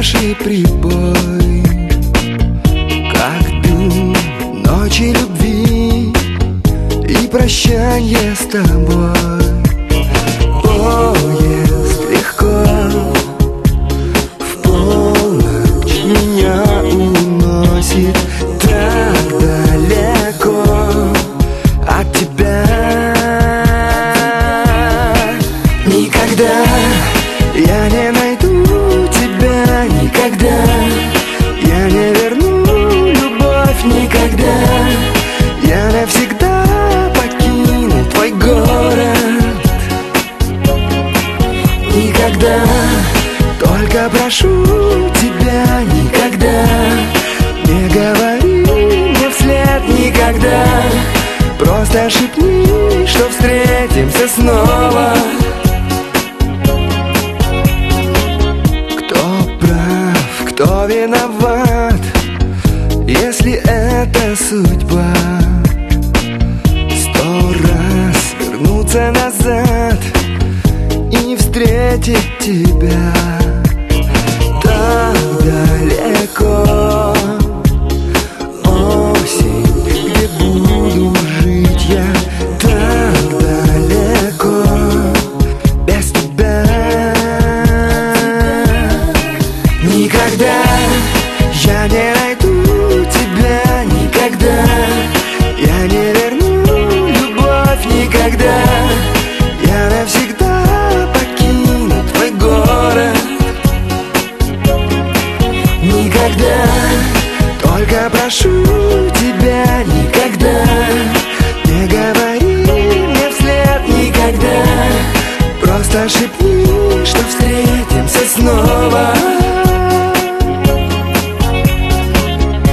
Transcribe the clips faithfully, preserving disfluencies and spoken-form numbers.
наши прибой, как дым ночи любви и прощанье с тобой. Поезд легко в полночь меня уносит так далеко от тебя. Никогда я не найду тебя, никогда я не верну любовь, никогда я навсегда покину твой город. Никогда, только прошу тебя, никогда не говори мне вслед, никогда. Просто шепни, что встретимся снова. Кто виноват, если это судьба? Сто раз вернуться назад и не встретить тебя так далеко. Осень, где буду жить я так далеко без тебя. Никогда я не найду тебя, никогда я не верну любовь, никогда я навсегда покину твой город. Никогда, только прошу тебя, никогда не говори мне вслед, никогда. Просто шепни, что встретимся снова.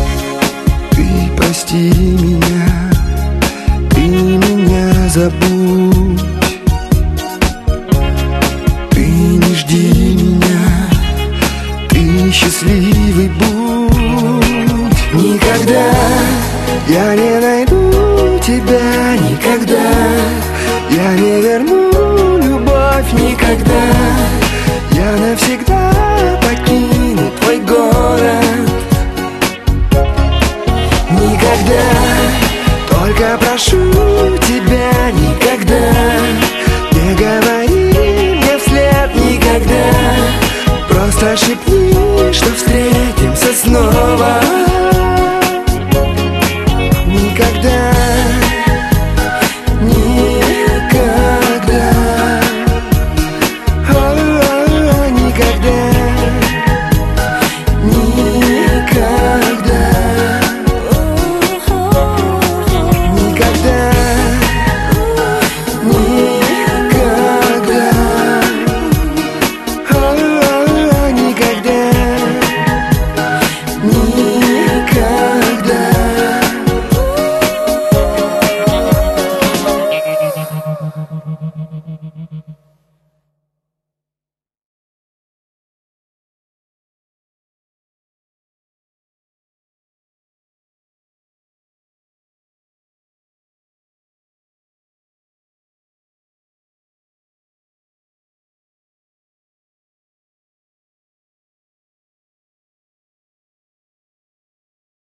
Прости меня, ты меня забудь.